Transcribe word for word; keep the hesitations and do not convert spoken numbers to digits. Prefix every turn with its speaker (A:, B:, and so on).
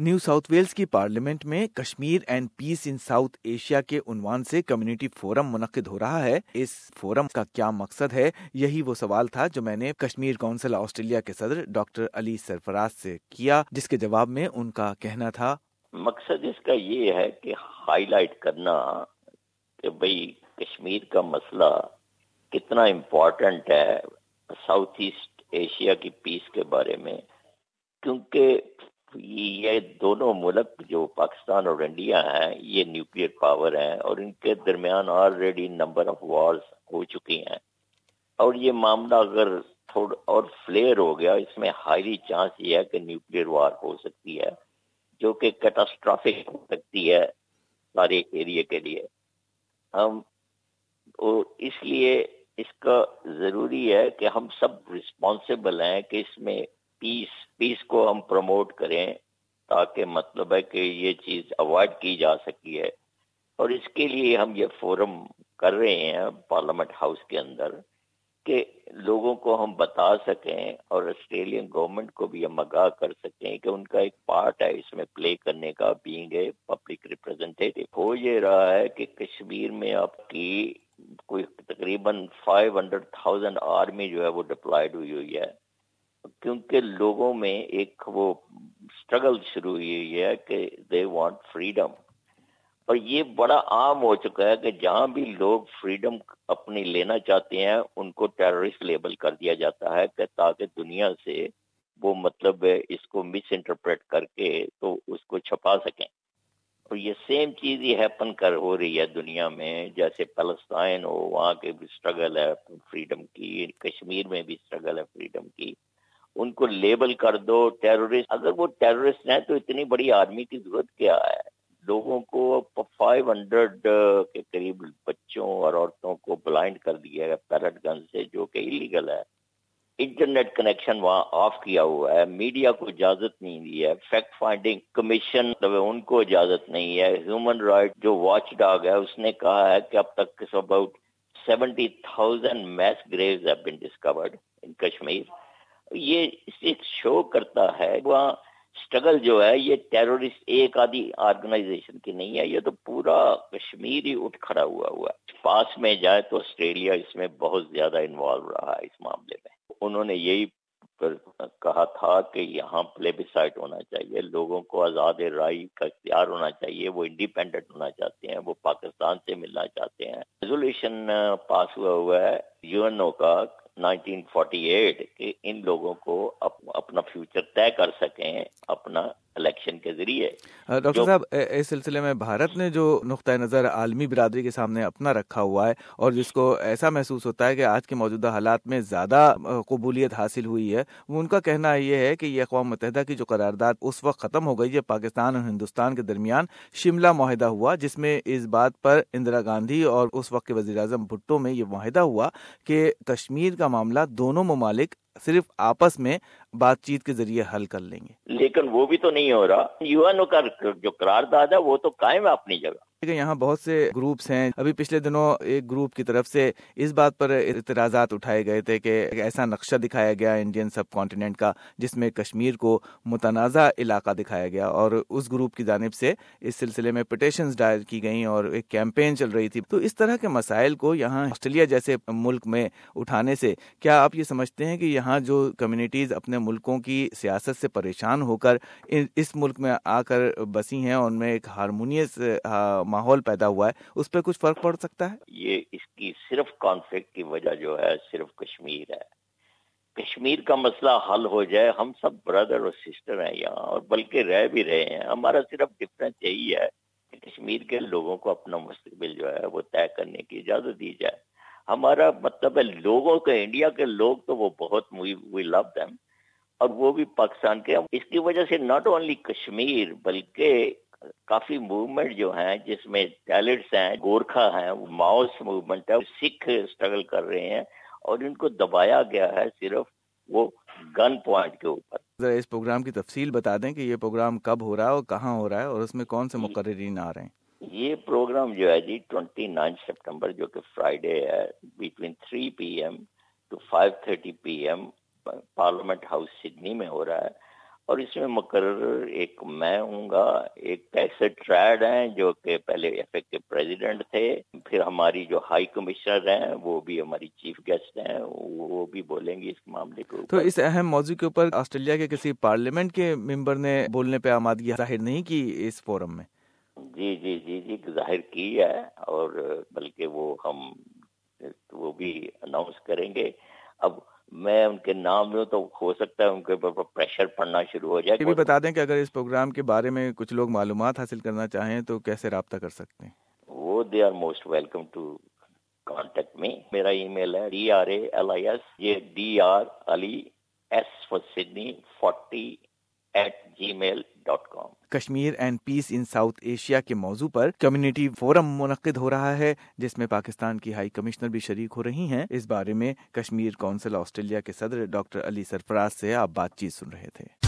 A: New South Wales کی parliament میں Kashmir and peace in South Asia کے عنوان سے کمیونٹی فورم منعقد ہو رہا ہے۔ اس فورم کا کیا مقصد ہے، یہی وہ سوال تھا جو میں نے کشمیر کونسل آسٹریلیا کے صدر ڈاکٹر علی سرفراز سے کیا، جس کے جواب میں ان کا کہنا تھا،
B: مقصد اس کا یہ ہے کہ ہائی لائٹ کرنا کہ بھئی کشمیر کا مسئلہ کتنا امپورٹنٹ ہے ساؤتھ ایسٹ ایشیا کی پیس کے بارے میں، کیونکہ یہ دونوں ملک جو پاکستان اور انڈیا ہیں یہ نیوکلیئر پاور ہیں اور ان کے درمیان آلریڈی نمبر آف وارز ہو چکی ہیں، اور یہ معاملہ اگر تھوڑا اور فلیئر ہو گیا اس میں ہائیلی چانس یہ ہے کہ نیوکلیئر وار ہو سکتی ہے جو کہ کیٹاسٹرافک ہو سکتی ہے سارے ایریے کے لیے۔ ہم اس لیے اس کا ضروری ہے کہ ہم سب رسپانسبل ہیں کہ اس میں پیس پیس کو ہم پروموٹ کریں، تاکہ مطلب ہے کہ یہ چیز اوائڈ کی جا سکی ہے، اور اس کے لیے ہم یہ فورم کر رہے ہیں پارلیمنٹ ہاؤس کے اندر کہ لوگوں کو ہم بتا سکیں اور آسٹریلین گورنمنٹ کو بھی ہم آگاہ کر سکیں کہ ان کا ایک پارٹ ہے اس میں پلے کرنے کا، بینگ اے پبلک ریپرزینٹیٹو۔ ہو یہ رہا ہے کہ کشمیر میں آپ کی کوئی تقریباً فائیو ہنڈریڈ تھاؤزینڈ آرمی جو ہے وہ ڈپلائیڈ ہوئی ہوئی ہے، کیونکہ لوگوں میں ایک وہ اسٹرگل شروع ہوئی ہے کہ دے وانٹ فریڈم، اور یہ بڑا عام ہو چکا ہے کہ جہاں بھی لوگ فریڈم اپنی لینا چاہتے ہیں ان کو ٹیررسٹ لیبل کر دیا جاتا ہے کہ تاکہ دنیا سے وہ مطلب اس کو مس انٹرپریٹ کر کے تو اس کو چھپا سکیں، اور یہ سیم چیز ہی ہیپن کر ہو رہی ہے دنیا میں، جیسے فلسطین ہو وہاں کے بھی اسٹرگل ہے فریڈم کی، کشمیر میں بھی اسٹرگل ہے فریڈم کی، ان کو لیبل کر دو ٹیررسٹ۔ اگر وہ ٹیررسٹ ہیں تو اتنی بڑی آرمی کی ضرورت کیا ہے؟ لوگوں کو فائیو ہنڈریڈ کے قریب بچوں اور عورتوں کو بلائنڈ کر دیا ہے پیلٹ گن سے، جو کہ ایلیگل ہے، انٹرنیٹ کنیکشن وہاں آف کیا ہوا ہے، میڈیا کو اجازت نہیں دی ہے، فیکٹ فائنڈنگ کمیشن ان کو اجازت نہیں ہے، ہیومن رائٹ جو واچ ڈاگ ہے اس نے کہا ہے کہ اب تک about seventy thousand mass graves have been discovered in Kashmir. یہ ایک شو کرتا ہے وہاں اسٹرگل جو ہے یہ ٹیرورسٹ ایک آدھی آرگنائزیشن کی نہیں ہے، یہ تو پورا کشمیر ہی اٹھ کھڑا ہوا ہوا ہے۔ پاس میں جائے تو آسٹریلیا اس میں بہت زیادہ انوالو رہا ہے اس معاملے میں۔ انہوں نے یہی کہا تھا کہ یہاں پلیبیسائٹ ہونا چاہیے، لوگوں کو آزاد رائے کا اختیار ہونا چاہیے، وہ انڈیپینڈنٹ ہونا چاہتے ہیں، وہ پاکستان سے ملنا چاہتے ہیں۔ ریزولوشن پاس ہوا ہوا ہے یو این او کا نائنٹین فورٹی ایٹ کہ ان لوگوں کو اپنا فیوچر طے کر سکیں اپنا الیکشن کے ذریعے۔
A: ڈاکٹر صاحب، اس سلسلے میں بھارت نے جو نقطۂ نظر عالمی برادری کے سامنے اپنا رکھا ہوا ہے اور جس کو ایسا محسوس ہوتا ہے کہ آج کے موجودہ حالات میں زیادہ قبولیت حاصل ہوئی ہے، وہ ان کا کہنا یہ ہے کہ یہ اقوام متحدہ کی جو قرارداد اس وقت ختم ہو گئی جب پاکستان اور ہندوستان کے درمیان شملہ معاہدہ ہوا، جس میں اس بات پر اندرا گاندھی اور اس وقت کے وزیر اعظم بھٹو میں یہ معاہدہ ہوا کہ کشمیر کا معاملہ دونوں ممالک صرف آپس میں بات چیت کے ذریعے حل کر لیں گے،
B: لیکن وہ بھی تو نہیں ہو رہا۔ یو این او کا جو قرارداد ہے وہ تو قائم ہے اپنی جگہ۔
A: یہاں بہت سے گروپس ہیں، ابھی پچھلے دنوں ایک گروپ کی طرف سے اس بات پر اعتراضات اٹھائے گئے تھے کہ ایسا نقشہ دکھایا گیا انڈین سب کانٹیننٹ کا جس میں کشمیر کو متنازع علاقہ دکھایا گیا، اور اس گروپ کی جانب سے اس سلسلے میں پٹیشنز دائر کی گئیں اور ایک کیمپین چل رہی تھی۔ تو اس طرح کے مسائل کو یہاں آسٹریلیا جیسے ملک میں اٹھانے سے کیا آپ یہ سمجھتے ہیں کہ یہاں جو کمیونٹیز اپنے ملکوں کی سیاست سے پریشان ہو کر اس ملک میں آ کر بسی ہیں اور ان میں ایک ہارمونیس ماحول پیدا ہوا ہے، اس پہ کچھ فرق پڑ سکتا ہے؟
B: یہ اس کی صرف کانفلکٹ کی وجہ جو ہے صرف کشمیر ہے۔ کشمیر کا مسئلہ حل ہو جائے، ہم سب بردر اور سسٹر ہیں یہاں، اور بلکہ رہ بھی رہے ہیں۔ ہمارا صرف ڈفرینس یہی ہے کہ کشمیر کے لوگوں کو اپنا مستقبل جو ہے وہ طے کرنے کی اجازت دی جائے۔ ہمارا مطلب ہے لوگوں کے، انڈیا کے لوگ تو وہ بہت وی لو دیم، اور وہ بھی پاکستان کے۔ اس کی وجہ سے ناٹ اونلی کشمیر بلکہ کافی موومنٹ جو ہیں جس میں ٹیلنٹس ہیں، گورکھا ہیں، ماؤس موومنٹ ہے، سکھ اسٹرگل کر رہے ہیں، اور ان کو دبایا گیا ہے صرف وہ گن پوائنٹ کے اوپر۔
A: ذرا اس پروگرام کی تفصیل بتا دیں کہ یہ پروگرام کب ہو رہا ہے اور کہاں ہو رہا ہے اور اس میں کون سے مقررین آ رہے ہیں؟
B: یہ پروگرام جو ہے جی ٹوینٹی نائن سپٹمبر جو کہ فرائیڈے ہے، between three P M to five thirty P M parliament house Sydney میں ہو رہا ہے، اور اس میں مقرر ایک میں ہوں گا، ایک کیسٹ ٹریڈ ہیں جو کہ پہلے ایفیکٹو پریزیڈنٹ تھے، پھر ہماری جو ہائی کمشنر ہیں وہ بھی ہماری چیف گیسٹ ہیں، وہ بھی بولیں گی اس معاملے کے اوپر۔
A: تو اس اہم موضوع کے اوپر آسٹریلیا کے کسی پارلیمنٹ کے ممبر نے بولنے پہ آمادگی ظاہر نہیں کی اس فورم میں؟
B: جی جی جی جی ظاہر کی ہے، اور بلکہ وہ ہم وہ بھی اناؤنس کریں گے۔ اب میں ان کے نام لوں تو ہو سکتا ہے ان کے اوپر پریشر پڑنا شروع ہو جائے۔
A: یہ بھی بتا دیں کہ اگر اس پروگرام کے بارے میں کچھ لوگ معلومات حاصل کرنا چاہیں تو کیسے رابطہ کر سکتے ہیں؟
B: وہ they are most welcome to contact me. میرا ای میل ہے D R A L I S, یہ D R Ali S for Sydney forty eight Gmail dot com.
A: Kashmir and peace in South Asia کے موضوع پر community forum منعقد ہو رہا ہے، جس میں پاکستان کی ہائی کمشنر بھی شریک ہو رہی ہیں۔ اس بارے میں کشمیر کونسل آسٹریلیا کے صدر ڈاکٹر علی سرفراز سے آپ بات چیت سن رہے تھے۔